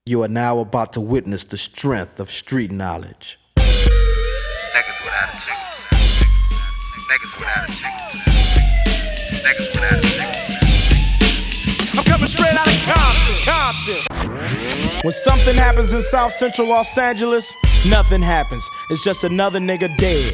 You are now about to witness the strength of street knowledge. Niggas without a chick. Niggas without a chick. Niggas without a chick. I'm coming straight out of Compton. When something happens in South Central Los Angeles, nothing happens. It's just another nigga dead.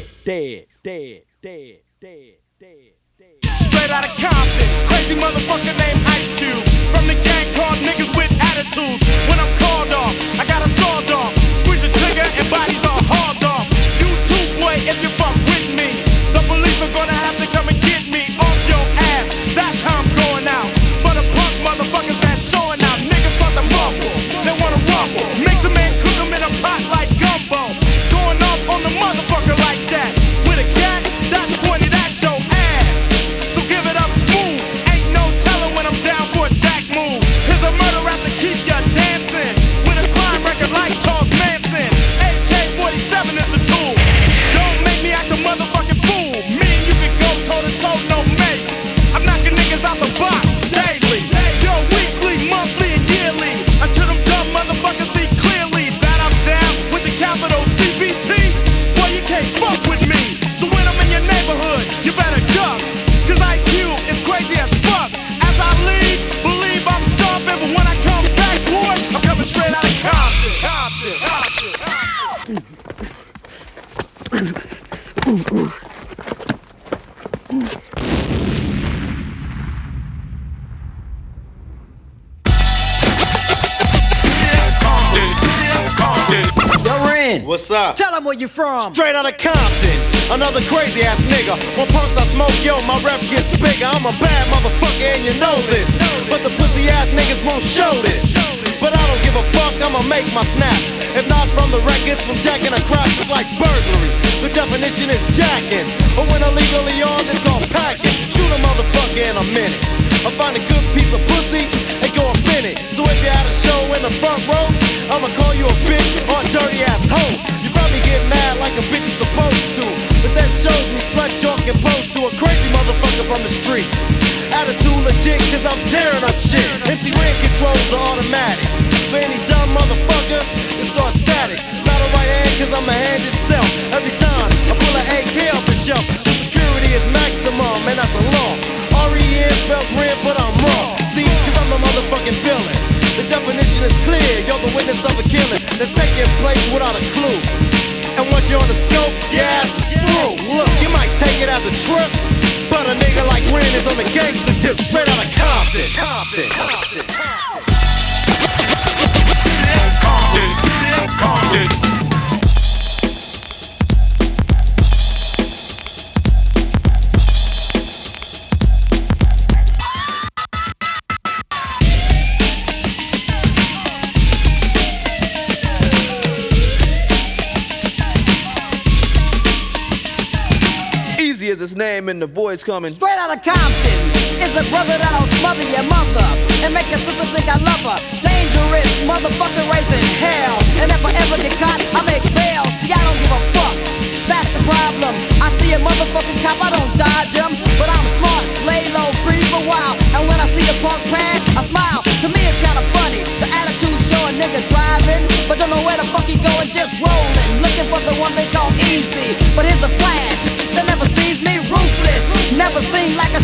Straight out of Compton, crazy motherfucker named Ice Cube. From the gang called Niggas with Attitudes. When I'm called off, I got a sawed off. Squeeze the trigger and bodies are hauled off. You too, boy, if you fuck with me, the police are gonna have to come and get me off your ass. That's how I'm going out. For the punk motherfuckers that's showing out, niggas start to mumble, they wanna rumble. Mix 'em and cook 'em in a pot like gumbo. Going off on the motherfucker like that. With a gat that's pointed at your ass. So give it up smooth. Ain't no telling when I'm down for a jack move. Here's a murder rap to keep ya dancing. With a crime record like Charles Manson. AK-47 is a tool. Don't make me act a motherfucking fool. Me and you can go toe to toe, no mate. I'm knocking niggas out the box daily. Yo, weekly, monthly, and yearly. Until them dumb motherfuckers see clearly that I'm down with the capital CBT. Boy, you can't fuck with me. So when I'm in your neighborhood, you better duck. Cause Ice Cube is crazy as fuck. As I leave, believe I'm stomping. But when I come back, boy, I'm coming straight out of Compton. What's up? Tell them where you from. Straight out of Compton, another crazy ass nigga. When punks I smoke, yo, my rep gets bigger. I'm a bad motherfucker and you know this. But the pussy ass niggas won't show this. But I don't give a fuck, I'ma make my snaps. If not from the records, from jacking a crop, it's like burglary. The definition is jacking. Or when illegally armed, it's called packing. Shoot a motherfucker in a minute. I find a good piece of pussy and go up in it. So if you had a show in the front row, I'ma call you a bitch or a dirty ass hoe. You probably get mad like a bitch is supposed to, but that shows me slut joke and pose to a crazy motherfucker from the street. Attitude legit cause I'm tearing up shit. MC Ren controls are automatic. For any dumb motherfucker, it starts static. Not a right hand cause I'm a hand itself. Every time I pull an AK off the shelf, the security is maximum and that's a law. R-E-N spells Ren but I'm wrong. See, cause I'm the motherfucking villain. The definition is clear, you're the witness of a killing that's taking place without a clue. And once you're on the scope, your ass is through. Look, you might take it as a trip, but a nigga like Ren is on the gangster tip, straight out of Compton. Is his name and the boys coming Straight out of Compton is a brother that'll smother your mother and make your sister think I love her. Dangerous motherfucker raising hell. And if I ever get caught, I make bail. See, I don't give a fuck. That's the problem. I see a motherfucking cop, I don't dodge him, but I'm smart, lay low, free for a while. And when I see the punk pass, I smile. To me, it's kinda funny. The attitude show a nigga driving, but don't know where the fuck he going, just rolling, looking for the one they call easy. But here's a flash that never sees me, ruthless. Never seemed like